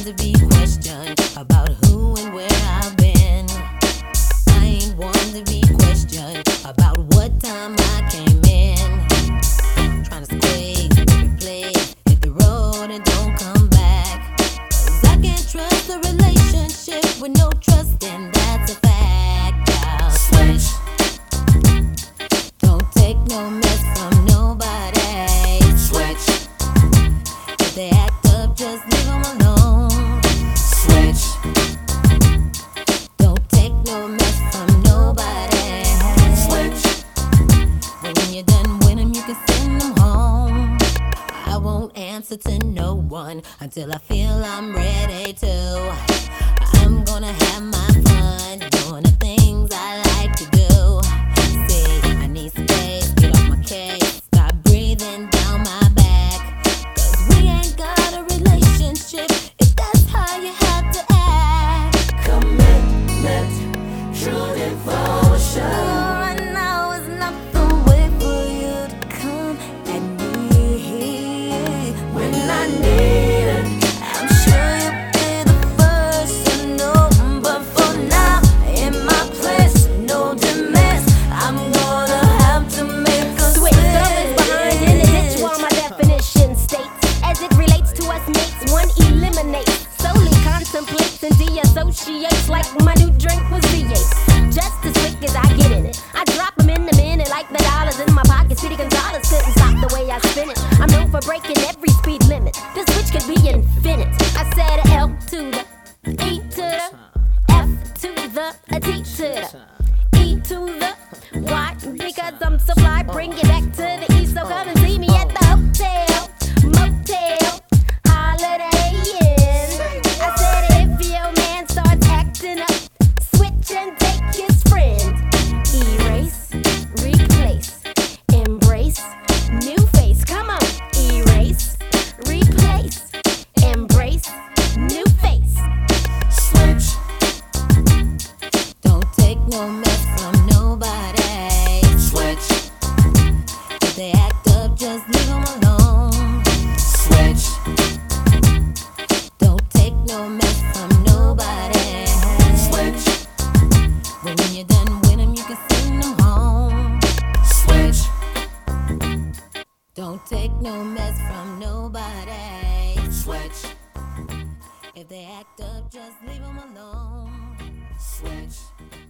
to be questioned about who and where I've been. I ain't one to be questioned about what time I came in. Trying to squeeze, replace, hit the road and don't come back. 'Cause I can't trust a relationship with no trust, and that's a fact. I'll switch. Don't take no mess from nobody. Switch. If they act up, just leave them alone. Switch. Don't take no mess from nobody. Switch. But when you're done with them, you can send them home. I won't answer to no one until I feel I'm ready to. I'm gonna have my fun doing the things I like to do. See, I need space, get off my case, stop breathing down my back. 'Cause we ain't got a relationship if that's how you have to act. Commitment, true devotion. Right now is not the way for you to come at me. When I need it, I'm sure you'll be the first to know. But for now, in my place, no demands. I'm gonna have to make a Switch switch. behind in the ditch while my definition states, as it relates to us mates, one eliminates, solely contemplates and de-associates like my new drink was V8. Just as quick as I get in it, I drop them in a minute like the dollars in my pocket. City Gonzalez couldn't stop the way I spin it. I'm known for breaking every speed limit. This switch could be infinite. I said L to the E to the F to the T to the E to the Y, because I'm so fly. Bring it back to the E, so come and see me at the hotel, motel, Holiday Inn. I said if your man starts acting up, switch and take his friend. Erase, replace, embrace, new face. Come on, erase, replace, embrace, new face. switch. Don't take no mess from nobody. Switch, If they act up, just leave them alone. switch, Don't take no mess from nobody. switch, But when you're done with them, you can send them home. switch, Don't take no mess from nobody. switch, If they act up, just leave them alone. switch.